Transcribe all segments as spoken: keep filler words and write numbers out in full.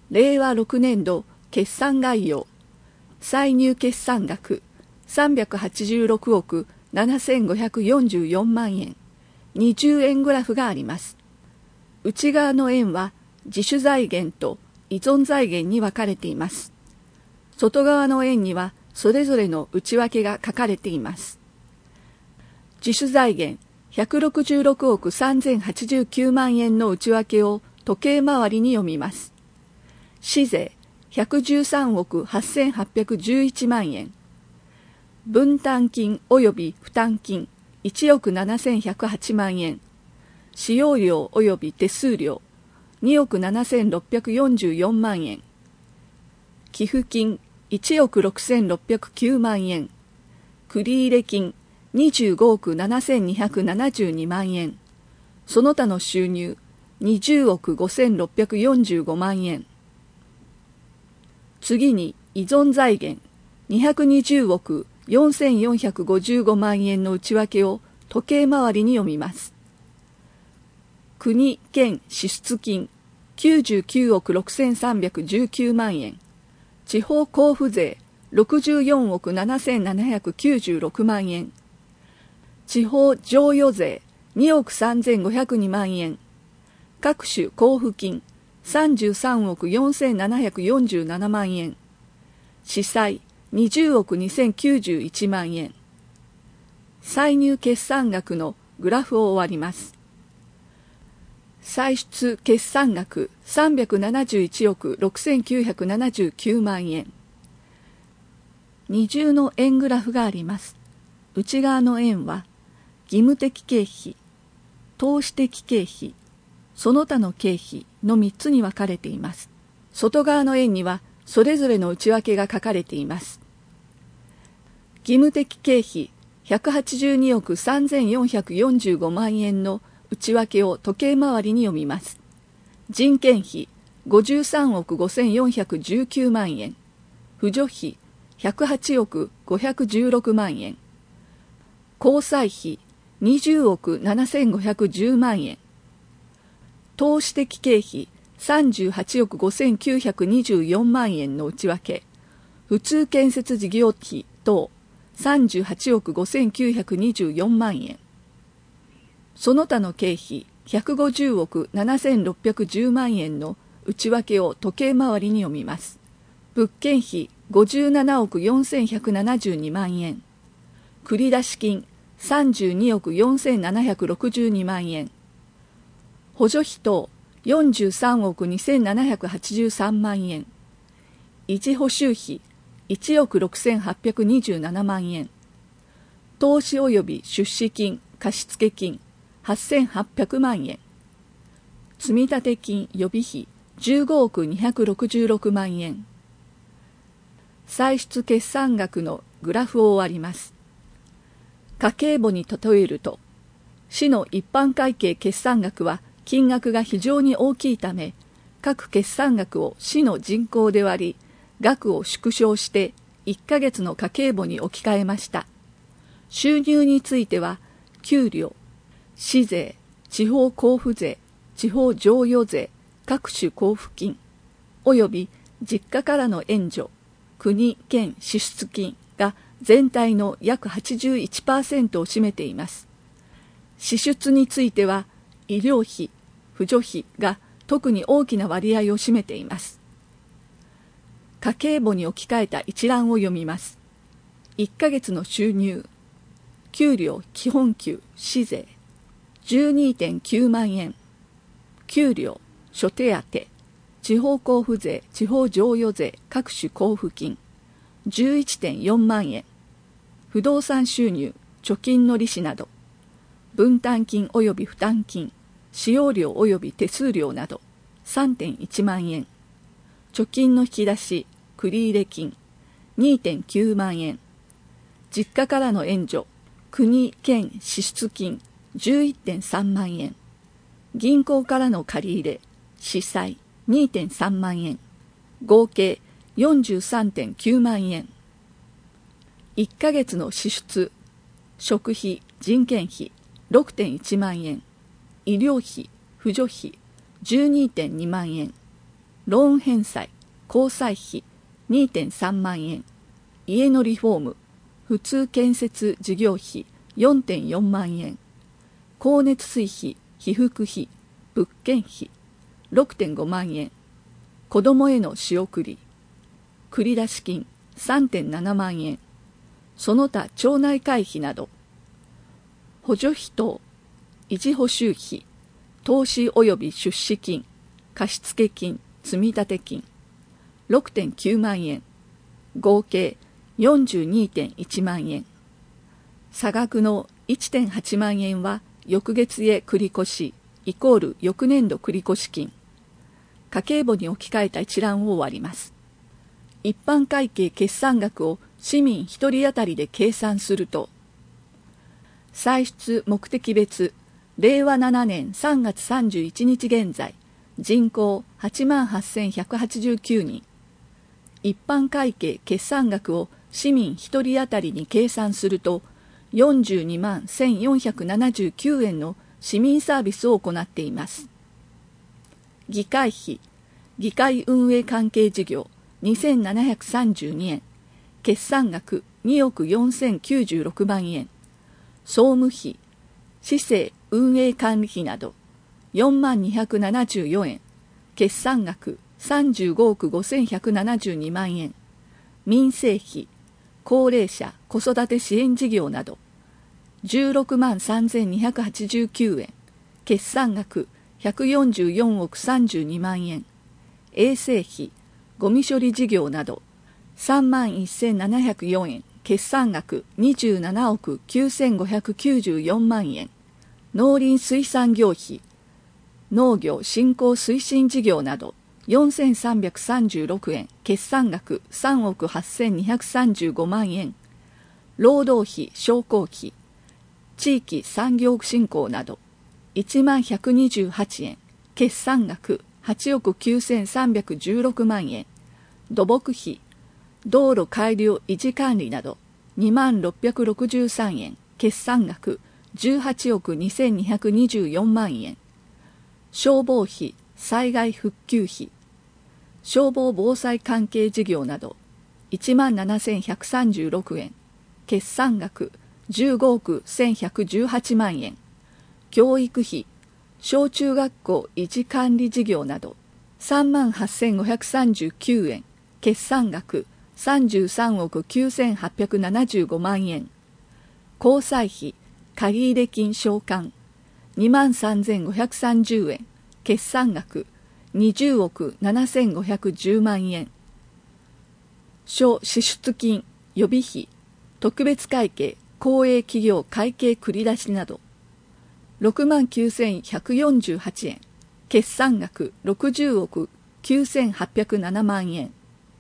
れいわろくねんど決算概要、歳入決算額さんびゃくはちじゅうろくおくななせんごひゃくよんじゅうよんまんえん、にじゅうえんグラフがあります。内側の円は自主財源と依存財源に分かれています。外側の円にはそれぞれの内訳が書かれています。自主財源ひゃくろくじゅうろくおくさんぜんはちじゅうきゅうまんえんの内訳を時計回りに読みます。市税ひゃくじゅうさんおくはっせんはっぴゃくじゅういちまんえん、分担金及び負担金いちおくななせんひゃくはちまんえん、使用料及び手数料におくななせんろっぴゃくよんじゅうよんまんえん、寄付金いちおくろくせんろっぴゃくきゅうまんえん、繰入金にじゅうごおくななせんにひゃくななじゅうにまんえん、その他の収入にじゅうおくごせんろっぴゃくよんじゅうごまんえん。次に依存財源にひゃくにじゅうおくよんせんよんひゃくごじゅうごまんえんの内訳を時計回りに読みます。国・県支出金きゅうじゅうきゅうおくろくせんさんびゃくじゅうきゅうまんえん、地方交付税ろくじゅうよんおくななせんななひゃくきゅうじゅうろくまんえん、地方譲与税におくさんぜんごひゃくにまんえん、各種交付金さんじゅうさんおくよんせんななひゃくよんじゅうななまんえん、司債にじゅうおくにせんきゅうじゅういちまんえん。歳入決算額のグラフを終わります。歳出決算額さんびゃくななじゅういちおくろくせんきゅうひゃくななじゅうきゅうまんえん。二重の円グラフがあります。内側の円は義務的経費、投資的経費、その他の経費のみっつに分かれています。外側の円にはそれぞれの内訳が書かれています。義務的経費ひゃくはちじゅうにおくさんぜんよんひゃくよんじゅうごまんえんの内訳を時計回りに読みます。人件費ごじゅうさんおくごせんよんひゃくじゅうきゅうまんえん、扶助費ひゃくはちおくごひゃくじゅうろくまんえん、交際費にじゅうおくななせんごひゃくじゅうまんえん、投資的経費さんじゅうはちおくごせんきゅうひゃくにじゅうよんまんえんの内訳、普通建設事業費等さんじゅうはちおくごせんきゅうひゃくにじゅうよんまんえん、その他の経費ひゃくごじゅうおくななせんろっぴゃくじゅうまんえんの内訳を時計回りに読みます。物件費ごじゅうななおくよんせんひゃくななじゅうにまんえん、繰出金さんじゅうにおくよんせんななひゃくろくじゅうにまんえん、補助費等よんじゅうさんおくにせんななひゃくはちじゅうさんまんえん、維持補修費いちおくろくせんはっぴゃくにじゅうななまんえん、投資及び出資金貸付金はっせんはっぴゃくまんえん、積立金予備費じゅうごおくにひゃくろくじゅうろくまんえん。歳出決算額のグラフを終わります。家計簿に例えると、市の一般会計決算額は金額が非常に大きいため、各決算額を市の人口で割り、額を縮小していっかげつの家計簿に置き換えました。収入については、給料、市税、地方交付税、地方譲与税、各種交付金、および実家からの援助、国・県支出金が全体の約 はちじゅういちパーセント を占めています。支出については、医療費、扶助費が特に大きな割合を占めています。家計簿に置き換えた一覧を読みます。いっかげつの収入、給料基本給市税 じゅうにてんきゅうまんえん、給料諸手当、地方交付税地方譲与税各種交付金 じゅういってんよんまんえん、不動産収入貯金の利子など、分担金及び負担金使用料及び手数料など さんてんいちまんえん、貯金の引き出し繰入金 にてんきゅうまんえん、実家からの援助国・県支出金 じゅういってんさんまんえん、銀行からの借り入れ支債 にてんさんまんえん、合計 よんじゅうさんてんきゅうまんえん。いっかげつの支出、食費人件費 ろくてんいちまんえん、医療費扶助費 じゅうにてんにまんえん、 ローン返済、交際費 にてんさんまんえん、家のリフォーム、普通建設事業費 よんてんよんまんえん、光熱水費、被服費、物件費 ろくてんごまんえん、子供への仕送り、繰出金 さんてんななまんえん、その他町内会費など、補助費等、維持補修費、投資及び出資金、貸付金、積立金 ろくてんきゅうまんえん、合計 よんじゅうにてんいちまんえん。差額の いってんはちまんえんは翌月へ繰越イコール翌年度繰越金。家計簿に置き換えた一覧を割ります。一般会計決算額を市民ひとり当たりで計算すると、歳出目的別れいわななねんさんがつさんじゅういちにち現在、人口 はちまんはっせんひゃくはちじゅうきゅうにん。一般会計決算額を市民ひとり当たりに計算すると、よんじゅうにまんせんよんひゃくななじゅうきゅうえんの市民サービスを行っています。議会費、議会運営関係事業にせんななひゃくさんじゅうにえん、決算額におくよんせんきゅうじゅうろくまんえん、総務費、市政運営管理費などよんまんにひゃくななじゅうよえん、決算額さんじゅうごおくごせんひゃくななじゅうにまんえん、民生費、高齢者子育て支援事業などじゅうろくまんさんぜんにひゃくはちじゅうきゅうえん、決算額ひゃくよんじゅうよんおくさんじゅうにまんえん、衛生費、ゴミ処理事業などさんまんせんななひゃくよんえん、決算額にじゅうななおくきゅうせんごひゃくきゅうじゅうよんまんえん、農林水産業費、農業振興推進事業などよんせんさんびゃくさんじゅうろくえん、決算額さんおくはっせんにひゃくさんじゅうごまんえん、労働費商工費、地域産業振興などいちまんひゃくにじゅうはちえん、決算額はちおくきゅうせんさんびゃくじゅうろくまんえん、土木費、道路改良維持管理などにまんろっぴゃくろくじゅうさんえん、決算額じゅうはちおくにせんにひゃくにじゅうよんまんえん、消防費災害復旧費、消防防災関係事業などいちまんななせんひゃくさんじゅうろくえん、決算額じゅうごおくせんひゃくじゅうはちまんえん、教育費、小中学校維持管理事業などさんまんはっせんごひゃくさんじゅうきゅうえん、決算額さんじゅうさんおくきゅうせんはっぴゃくななじゅうごまんえん、交際費、借入金償還にまんさんぜんごひゃくさんじゅうえん、決算額にじゅうおくななせんごひゃくじゅうまんえん、諸支出金、予備費、特別会計、公営企業会計繰出などろくまんきゅうせんひゃくよんじゅうはちえん、決算額ろくじゅうおくきゅうせんはっぴゃくななまんえん。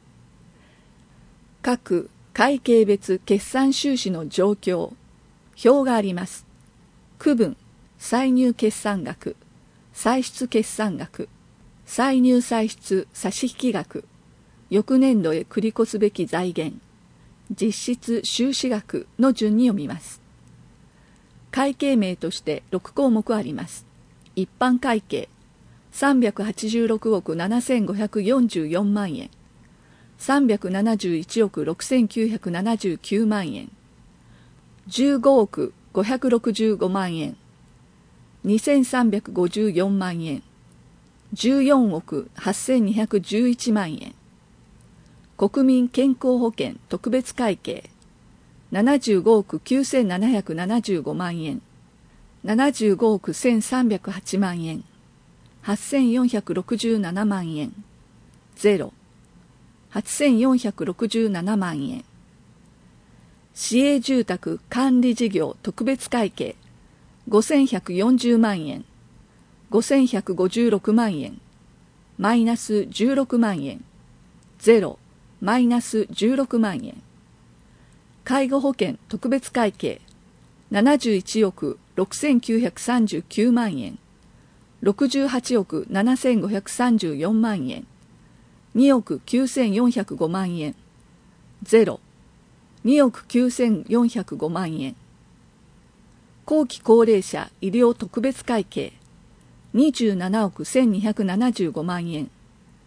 各会計別決算収支の状況、表があります。区分、歳入決算額、歳出決算額、歳入歳出差引額、翌年度へ繰り越すべき財源、実質収支額の順に読みます。会計名としてろくこうもくあります。一般会計さんびゃくはちじゅうろくおくななせんごひゃくよんじゅうよんまんえん、さんびゃくななじゅういちおくろくせんきゅうひゃくななじゅうきゅうまんえん、じゅうごおくごひゃくろくじゅうごまんえん、にせんさんびゃくごじゅうよんまんえん、じゅうよんおくはっせんにひゃくじゅういちまんえん、国民健康保険特別会計ななじゅうごおくきゅうせんななひゃくななじゅうごまんえん、ななじゅうごおくせんさんびゃくはちまんえん、はっせんよんひゃくろくじゅうななまんえん、ゼロ、はっせんよんひゃくろくじゅうななまんえん、市営住宅管理事業特別会計ごせんひゃくよんじゅうまんえん、ごせんひゃくごじゅうろくまんえん、マイナスじゅうろくまんえん、ゼロ、マイナスじゅうろくまんえん、介護保険特別会計ななじゅういちおくろくせんきゅうひゃくさんじゅうきゅうまんえん、ろくじゅうはちおくななせんごひゃくさんじゅうよんまんえん、におくきゅうせんよんひゃくごまんえん、ゼロ、におくきゅうせんよんひゃくごまんえん、後期高齢者医療特別会計にじゅうななおくせんにひゃくななじゅうごまんえん、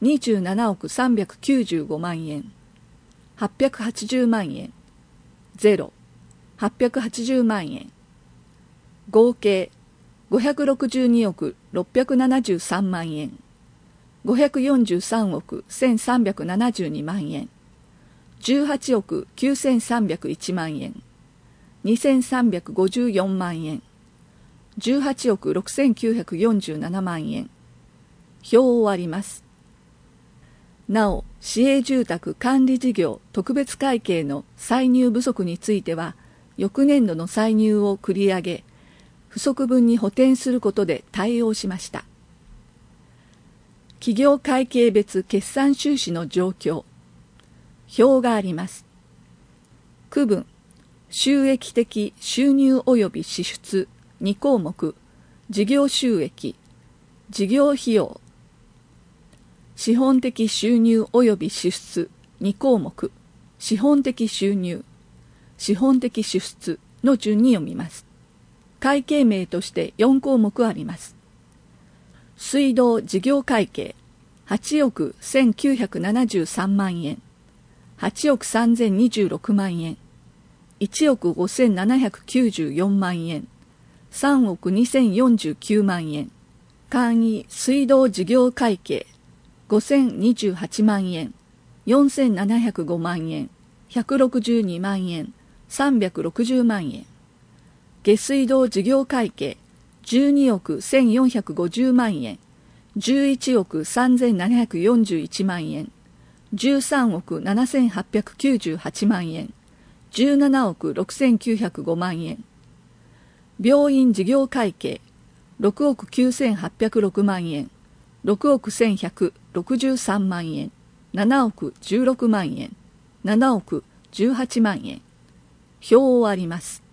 にじゅうななおくさんびゃくきゅうじゅうごまんえん、はっぴゃくはちじゅうまんえん、ゼロ、はっぴゃくはちじゅうまんえん、合計ごひゃくろくじゅうにおくろっぴゃくななじゅうさんまんえん、ごひゃくよんじゅうさんおくせんさんびゃくななじゅうにまんえん、じゅうはちおくきゅうせんさんびゃくいちまんえん、にせんさんびゃくごじゅうよんまんえん、じゅうはちおくろくせんきゅうひゃくよんじゅうななまんえん。表を終わります。なお、市営住宅管理事業特別会計の歳入不足については、翌年度の歳入を繰り上げ、不足分に補填することで対応しました。企業会計別決算収支の状況。表があります。区分、収益的収入及び支出にこうもく、事業収益、事業費用、資本的収入及び支出にこうもく、資本的収入、資本的支出の順に読みます。会計名としてよんこうもくあります。水道事業会計はちおくせんきゅうひゃくななじゅうさんまんえん、はちおくさんぜんにじゅうろくまんえん、いちおくごせんななひゃくきゅうじゅうよんまんえん、さんおくにせんよんじゅうきゅうまんえん、簡易水道事業会計ごせんにじゅうはちまんえん、よんせんななひゃくごまんえん、ひゃくろくじゅうにまんえん、さんびゃくろくじゅうまんえん、下水道事業会計じゅうにおくせんよんひゃくごじゅうまんえん、じゅういちおくさんぜんななひゃくよんじゅういちまんえん、じゅうさんおくななせんはっぴゃくきゅうじゅうはちまんえん、じゅうななおくろくせんきゅうひゃくごまんえん、病院事業会計ろくおくきゅうせんはっぴゃくろくまんえん、ろくおくせんひゃくろくじゅうさんまんえん、ななおくじゅうろくまんえん、ななおくじゅうはちまんえん。表を割ります。